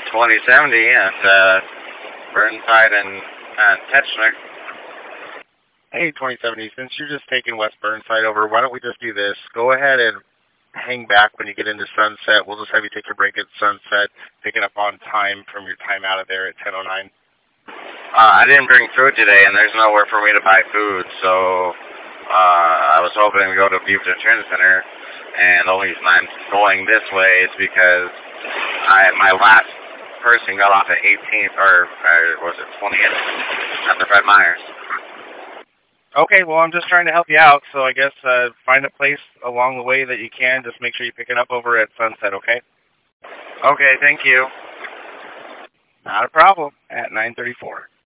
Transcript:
2070 at Burnside and Tetchner. Hey, 2070, since you're just taking West Burnside over, why don't we just do this? Go ahead and hang back when you get into Sunset. We'll just have you take your break at Sunset, picking up on time from your time out of there at 10:09. I didn't bring food today, and there's nowhere for me to buy food, so I was hoping to go to Beaverton Training Center, and the only reason I'm going this way is because my last person got off at 18th, or was it 20th, after Fred Myers. Okay, well, I'm just trying to help you out, so I guess find a place along the way that you can. Just make sure you pick it up over at Sunset, okay? Okay, thank you. Not a problem. At 9:34.